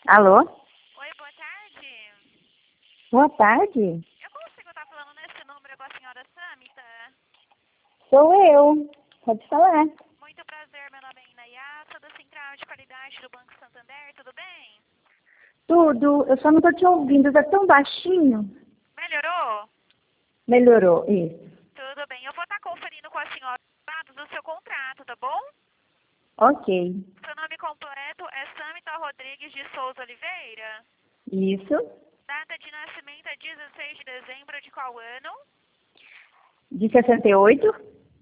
Alô? Oi, boa tarde. Boa tarde. Eu consigo estar falando nesse número com a senhora Samita? Sou eu. Pode falar. Muito prazer, meu nome é Inayá, sou da Central de Qualidade do Banco Santander, tudo bem? Tudo. Eu só não tô te ouvindo. Tá tão baixinho. Melhorou? Melhorou. Isso. Tudo bem, eu vou estar conferindo com a senhora os dados do seu contrato, tá bom? Ok. Seu nome completo é Samita Rodrigues de Souza Oliveira? Isso. Data de nascimento é 16 de dezembro de qual ano? De 68.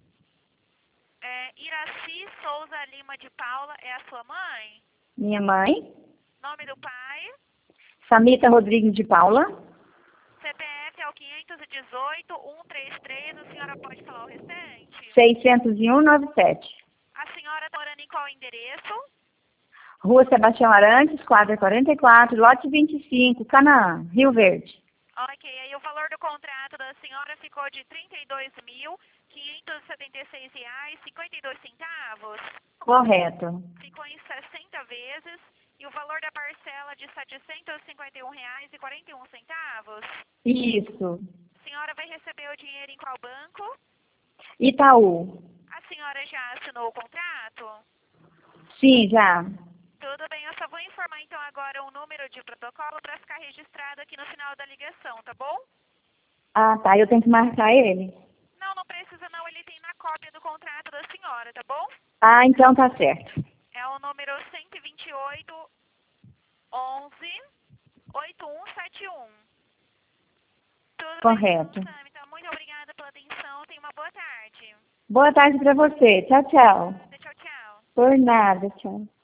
Iraci Souza Lima de Paula é a sua mãe? Minha mãe. Nome do pai? Samita Rodrigues de Paula. CPF é o 518-133, a senhora pode falar o restante? 601-97. A senhora está morando em qual endereço? Rua Sebastião Arantes, quadra 44, lote 25, Canaã, Rio Verde. Ok, aí o valor do contrato da senhora ficou de R$ 32.576,52. Correto. Ficou em 60 vezes e o valor da parcela de R$ 751,41. Isso. A senhora vai receber o dinheiro em qual banco? Itaú. A senhora já assinou o contrato? Sim, já. Tudo bem, eu só vou informar então agora um número de protocolo para ficar registrado aqui no final da ligação, tá bom? Ah, tá. Eu tenho que marcar ele. Não, não precisa não, ele tem na cópia do contrato da senhora, tá bom? Ah, então tá certo. É o número 128-11-8171. Tudo bem, Correto. então, Sam. Então, muito obrigada pela atenção. Tenha uma boa tarde. Boa tarde para você. Tchau, tchau. Tchau, tchau. Por nada, tchau.